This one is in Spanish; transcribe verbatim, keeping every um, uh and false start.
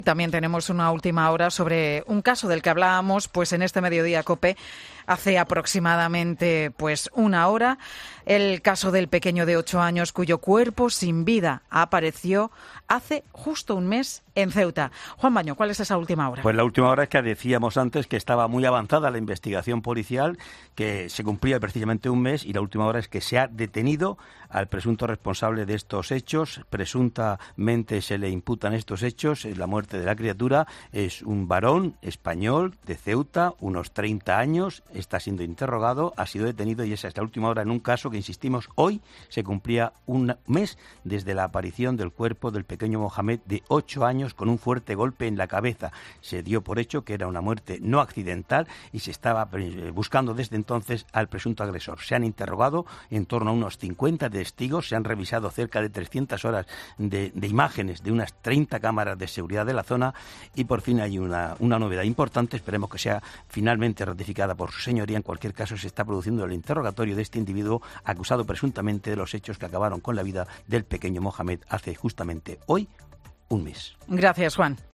También tenemos una última hora sobre un caso del que hablábamos pues en este Mediodía COPE hace aproximadamente pues una hora, el caso del pequeño de ocho años cuyo cuerpo sin vida apareció hace justo un mes en Ceuta. Juan Baño, ¿cuál es esa última hora? Pues la última hora es que decíamos antes que estaba muy avanzada la investigación policial, que se cumplía precisamente un mes, y la última hora es que se ha detenido al presunto responsable de estos hechos. Presuntamente se le imputan estos hechos. La muerte de la criatura es un varón español de Ceuta, unos treinta años, está siendo interrogado, ha sido detenido, y esa es la última hora en un caso que, insistimos, hoy se cumplía un mes desde la aparición del cuerpo del pequeño Mohamed de ocho años con un fuerte golpe en la cabeza. Se dio por hecho que era una muerte no accidental y se estaba buscando desde entonces al presunto agresor. Se han interrogado en torno a unos cincuenta testigos, se han revisado cerca de trescientas horas de, de imágenes de unas treinta cámaras de seguridad de la zona, y por fin hay una, una novedad importante. Esperemos que sea finalmente ratificada por su señoría. En cualquier caso, se está produciendo el interrogatorio de este individuo acusado presuntamente de los hechos que acabaron con la vida del pequeño Mohamed hace justamente hoy un mes. Gracias, Juan.